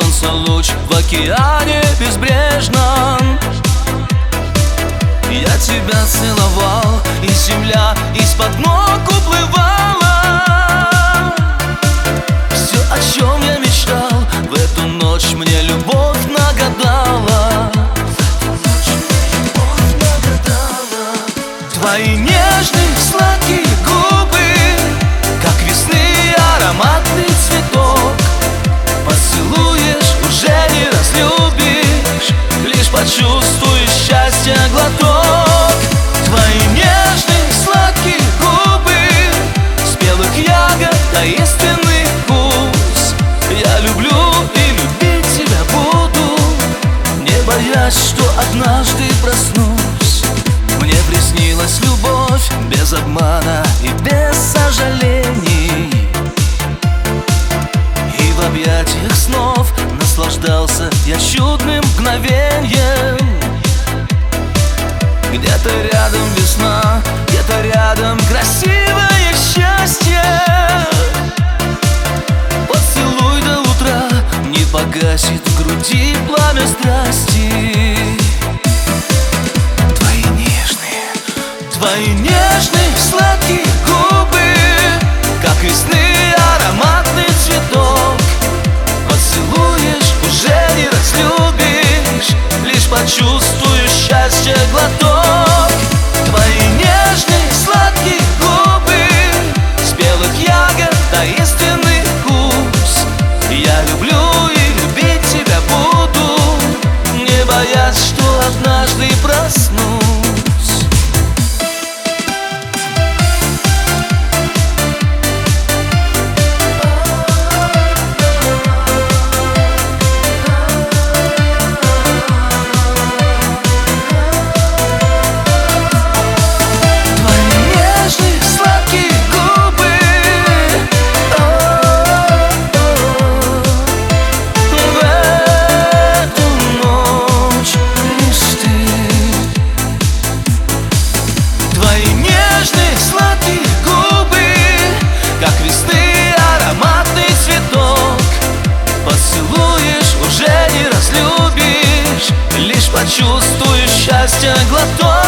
солнца луч в океане безбрежном. Я тебя целовал, и земля из-под ног уплывала. Все, о чем я мечтал, в эту ночь мне любовь нагадала. Твои нежные сладкие губы, как весны ароматный цветок. Поцелуешь, уже не разлюбишь, лишь почувствуешь счастье глоток. Твои нежные сладкие губы, спелых ягод таинственный вкус. Я люблю и любить тебя буду, не боясь, что однажды проснусь. Мне приснилась любовь без обмана и без сожалений, и в объятиях снов наслаждался я чудным мгновеньем. Где-то рядом весна, где-то рядом красивое счастье. Поцелуй до утра не погасит в груди пламя страсти. Твои нежные сладкие губы, как весны ароматный цветок. Поцелуешь, уже не разлюбишь, лишь почувствуешь счастье глоток. Твои нежные сладкие губы, спелых ягод таинственный вкус. Я люблю и любить тебя буду, не боясь, что однажды проснусь. Как весны ароматный цветок. Поцелуешь, уже не разлюбишь, лишь почувствуешь счастье глоток.